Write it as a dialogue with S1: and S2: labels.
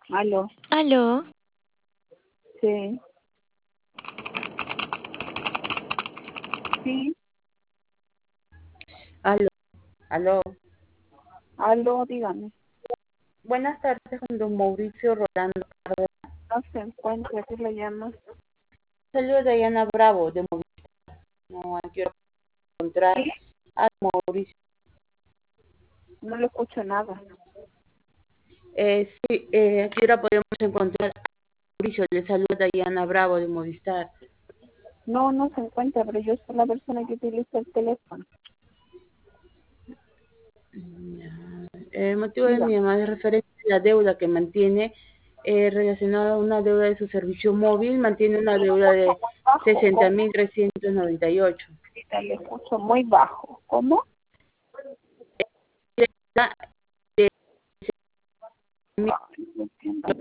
S1: Aló,
S2: Aló,
S1: sí, sí,
S3: Aló, aló.
S1: aló, dígame.
S3: Buenas tardes, con don Mauricio Rolando.
S1: No se encuentra, ¿qué le llama?
S3: Saludos de Diana Bravo, de Movistar. No quiero encontrar
S1: Sí,
S3: a Mauricio.
S1: no le escucho nada.
S3: Sí, aquí ahora podemos encontrar a Mauricio. Le saluda Diana Bravo, de Movistar.
S1: No, no se encuentra, pero yo soy la persona que utiliza el teléfono.
S3: El motivo de mi
S1: Dígame.
S3: llamada es referente a la deuda que mantiene relacionada a una deuda de su servicio móvil. Mantiene una deuda de
S1: Bajo, ¿cómo?
S3: 60.398.
S1: Ahorita le escucho muy bajo. ¿Cómo?
S3: Deuda de
S1: Ay, no entiendo